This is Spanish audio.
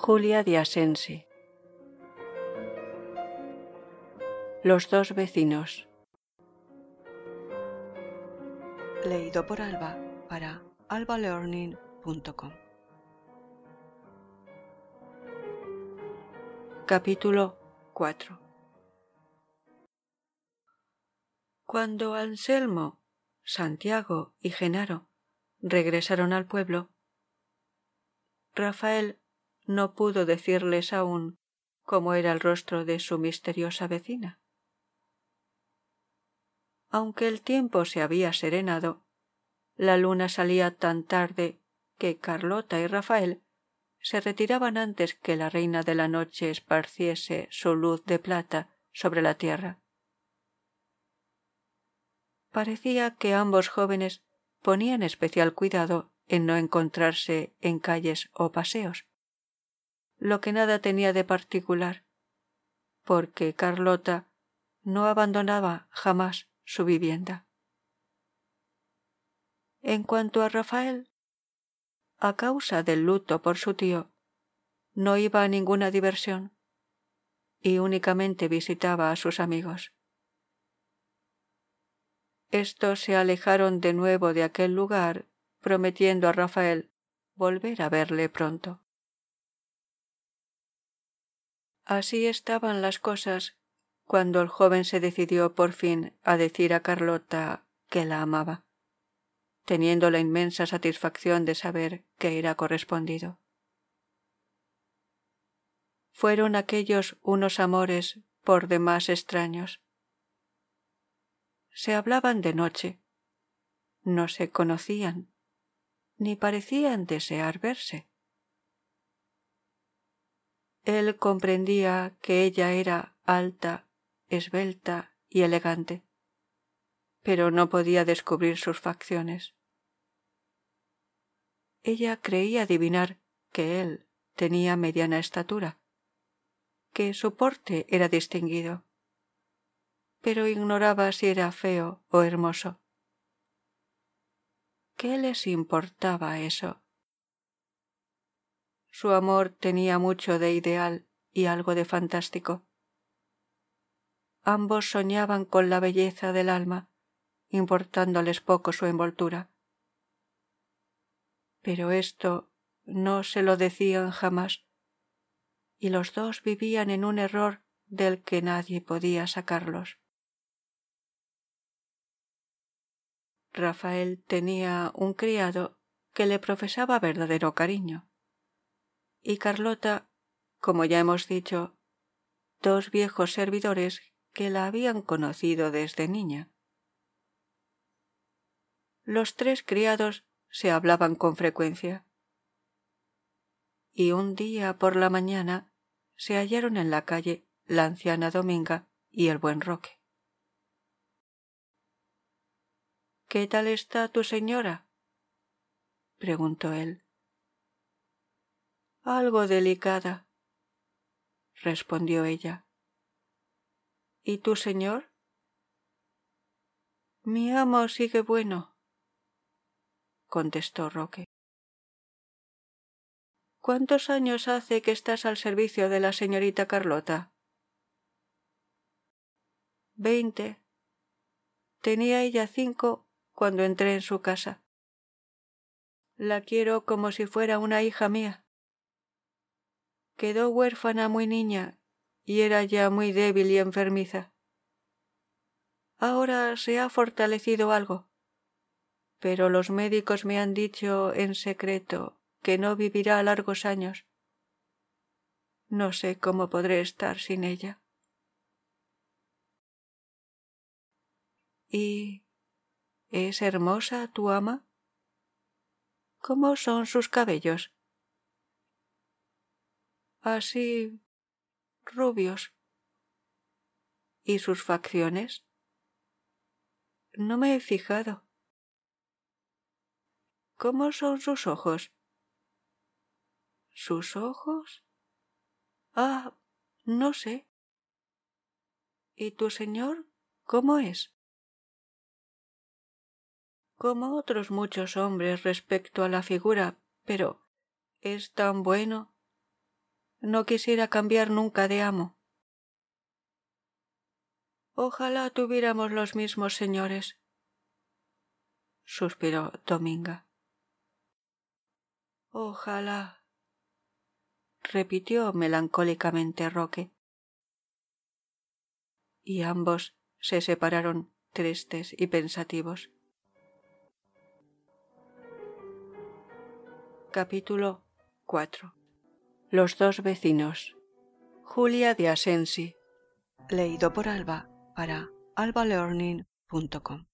Julia de Asensi. Los dos vecinos. Leído por Alba para albalearning.com. Capítulo 4. Cuando Anselmo, Santiago y Genaro regresaron al pueblo, Rafael no pudo decirles aún cómo era el rostro de su misteriosa vecina. Aunque el tiempo se había serenado, la luna salía tan tarde que Carlota y Rafael se retiraban antes que la reina de la noche esparciese su luz de plata sobre la tierra. Parecía que ambos jóvenes ponían especial cuidado en no encontrarse en calles o paseos, lo que nada tenía de particular, porque Carlota no abandonaba jamás su vivienda. En cuanto a Rafael, a causa del luto por su tío, no iba a ninguna diversión y únicamente visitaba a sus amigos. Estos se alejaron de nuevo de aquel lugar, prometiendo a Rafael volver a verle pronto. Así estaban las cosas cuando el joven se decidió por fin a decir a Carlota que la amaba, teniendo la inmensa satisfacción de saber que era correspondido. Fueron aquellos unos amores por demás extraños. Se hablaban de noche, no se conocían, ni parecían desear verse. Él comprendía que ella era alta, esbelta y elegante, pero no podía descubrir sus facciones. Ella creía adivinar que él tenía mediana estatura, que su porte era distinguido, pero ignoraba si era feo o hermoso. ¿Qué les importaba eso? Su amor tenía mucho de ideal y algo de fantástico. Ambos soñaban con la belleza del alma, importándoles poco su envoltura. Pero esto no se lo decían jamás, y los dos vivían en un error del que nadie podía sacarlos. Rafael tenía un criado que le profesaba verdadero cariño, y Carlota, como ya hemos dicho, dos viejos servidores que la habían conocido desde niña. Los tres criados se hablaban con frecuencia, y un día por la mañana se hallaron en la calle la anciana Dominga y el buen Roque. —¿Qué tal está tu señora? —preguntó él. —Algo delicada —respondió ella. —¿Y tu señor? —Mi amo sigue bueno —contestó Roque. —¿Cuántos años hace que estás al servicio de la señorita Carlota? 20. Tenía ella 5 cuando entré en su casa. La quiero como si fuera una hija mía. Quedó huérfana muy niña y era ya muy débil y enfermiza. Ahora se ha fortalecido algo, pero los médicos me han dicho en secreto que no vivirá largos años. No sé cómo podré estar sin ella. ¿Y es hermosa tu ama? ¿Cómo son sus cabellos? Así, rubios. ¿Y sus facciones? No me he fijado. ¿Cómo son sus ojos? ¿Sus ojos? Ah, no sé. ¿Y tu señor cómo es? Como otros muchos hombres respecto a la figura, pero es tan bueno. No quisiera cambiar nunca de amo. Ojalá tuviéramos los mismos señores, suspiró Dominga. Ojalá, repitió melancólicamente Roque. Y ambos se separaron tristes y pensativos. Capítulo 4. Los dos vecinos. Julia de Asensi. Leído por Alba para albalearning.com.